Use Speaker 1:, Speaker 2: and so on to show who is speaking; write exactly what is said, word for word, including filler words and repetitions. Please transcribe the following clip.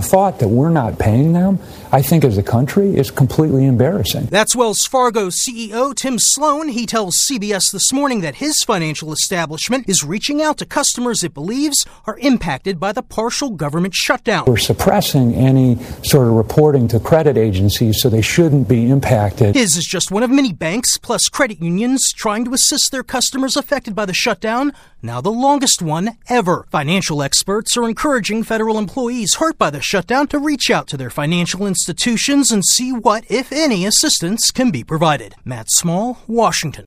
Speaker 1: thought that we're not paying them, I think as a country, is completely embarrassing.
Speaker 2: That's Wells Fargo C E O Tim Sloan. He tells C B S This Morning that his financial establishment is reaching out to customers it believes are impacted by the partial government shutdown.
Speaker 1: We're suppressing any sort of reporting to credit agencies, so they shouldn't be impacted.
Speaker 2: His is just one of many banks plus credit unions trying to assist their customers affected by the shutdown, now the longest one ever. Financial experts are encouraging federal employees hurt by the shutdown to reach out to their financial institutions and see what, if any, assistance can be provided. Matt Small, Washington.